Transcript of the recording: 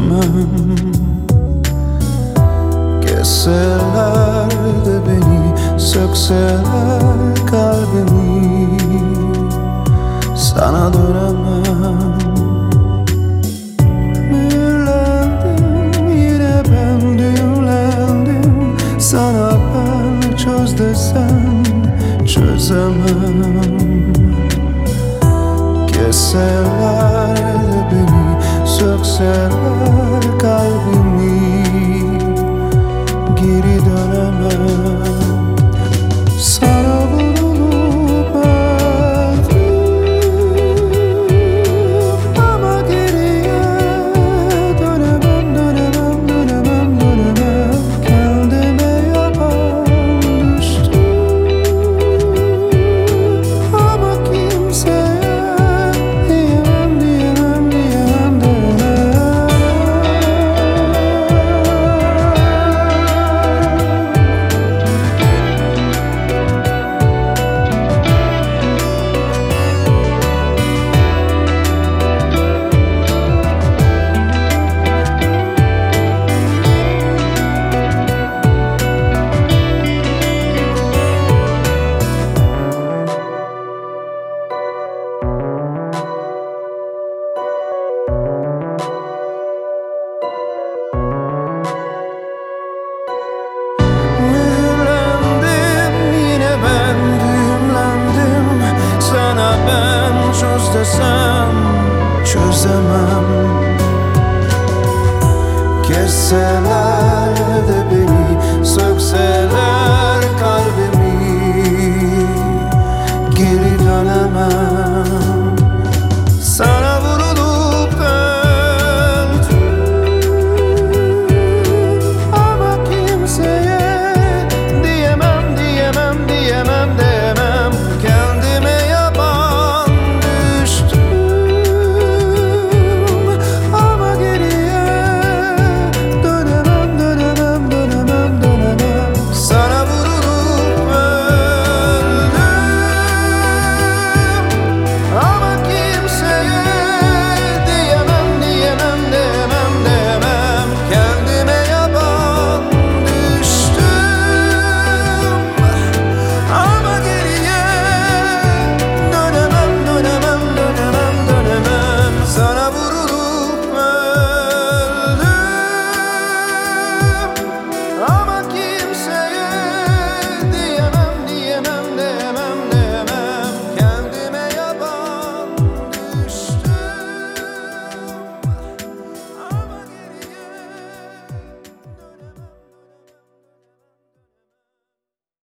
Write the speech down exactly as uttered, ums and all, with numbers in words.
çözemem. Kesseler de beni, sökseler kalbimi, sana dönemem. Mühürlendim, yine ben düğümlendim. Sana ben çöz desem çözemem. Kesseler de beni, sökseler kalbimi, geri dönemem. Sana vurulup öldüm ama geriye dönemem, dönemem, dönemem, dönemem. Kendime yaban düştüm ama kimseye diyemem, diyemem, diyemem, dönemem. Ben çöz desem çözemem. Kesseler de beni, sökseler kalbimi, geri dönemem.